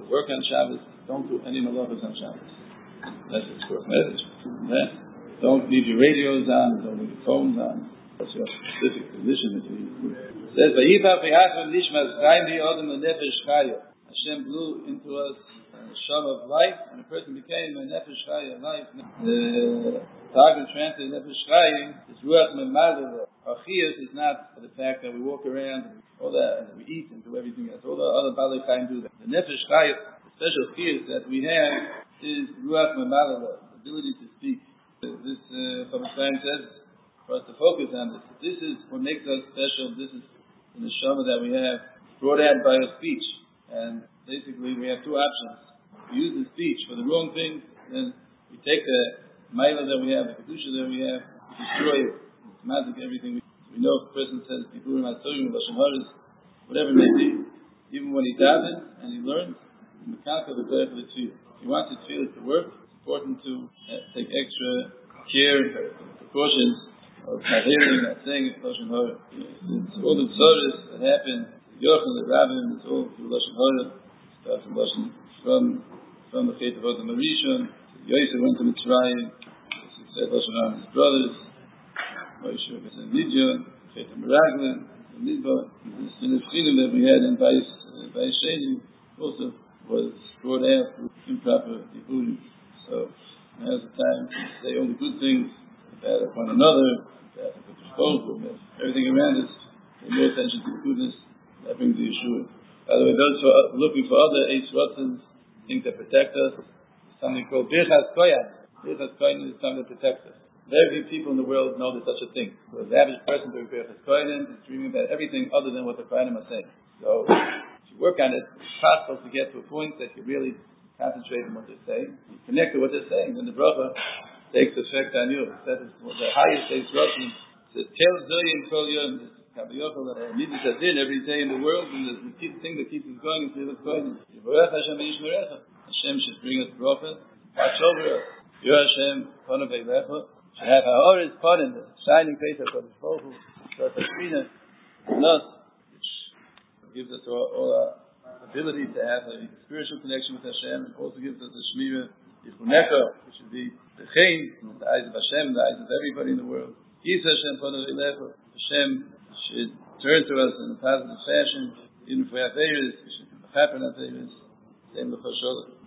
work on Shabbos, don't do any malachas on Shabbos. Unless it's for a message. Don't leave your radios on, don't leave your phones on. That's your specific position that you use. It says, Hashem blew into us a shove of life, and a person became a nefesh chaya life. The Targum translated nefesh chaya is ruach memadel. Our chiyus is not for the fact that we walk around and all that, and we eat and do everything else. All the other balei chayim do that. The nefesh chaya, the special chiyus that we have, is ruach memadel, the ability to speak. This Chofetz Chaim says for us to focus on this. This is what makes us special. This is the neshama that we have brought out by our speech. And basically, we have two options. We use the speech for the wrong things, then we take the ma'ila that we have, the kedusha that we have, we destroy it. It's magic, everything. We know if a person says Diburim HaTorah, Lashon Hara, whatever it may be, even when he davens and he learns, the mekanka the prayer for the tefillah. If he wants his tefillah to work, important to take extra care and precautions of not hearing, not saying it, Lashon Hara. It's all the tzoros that happen, Yochel, the Rabbim, it's all through Lashon Hara. It starts in Lashon from the Chet of Adam Arishon. Yosef went to Mitzrayim. He said Lashon Hara and his brothers. Moshe was in Midian, Chet of Meraglim, Midbar. The Chinuch that we had in Bayis Sheni also was brought out through improper diburim. So now's the time to say only good things about one another, about the disposal, everything around us. Pay more attention to the goodness that brings the Yeshua. By the way, those who are looking for other Eitz Rotzens, things that protect us, there's something called Birchas Koyan. Birchas Koyan is something that protects us. Very few people in the world know there's such a thing. So the average person doing Birchas Koyan is dreaming about everything other than what the Koyanim are saying. So if you work on it, it's possible to get to a point that you really concentrate on what they're saying, you connect to what they're saying, then the bracha takes effect on you. That is the highest Eitz Rotzen. It says, Tel Zoyim Kol Yom, this Kabbayochel that I need to din every day in the world, and the thing that keeps us going is Birchas Koyan. Yivarech Hashem v'yishmerecha. Hashem should bring us bracha, watch over us. Yor Hashem, Panav Eilecha, should have our Oris Panim, the shining face of Kodesh Baruch Hu, Shot HaShechina, in us, which gives us all our ability to have a spiritual connection with Hashem, and also gives us a shmira yichunecha, which should be the chein, the eyes of Hashem, the eyes of everybody in the world. Yis Hashem Panav Eilecha. Hashem should turn to us in a positive fashion, even if we have errors, we should be mechaper on errors. Same with Hashem.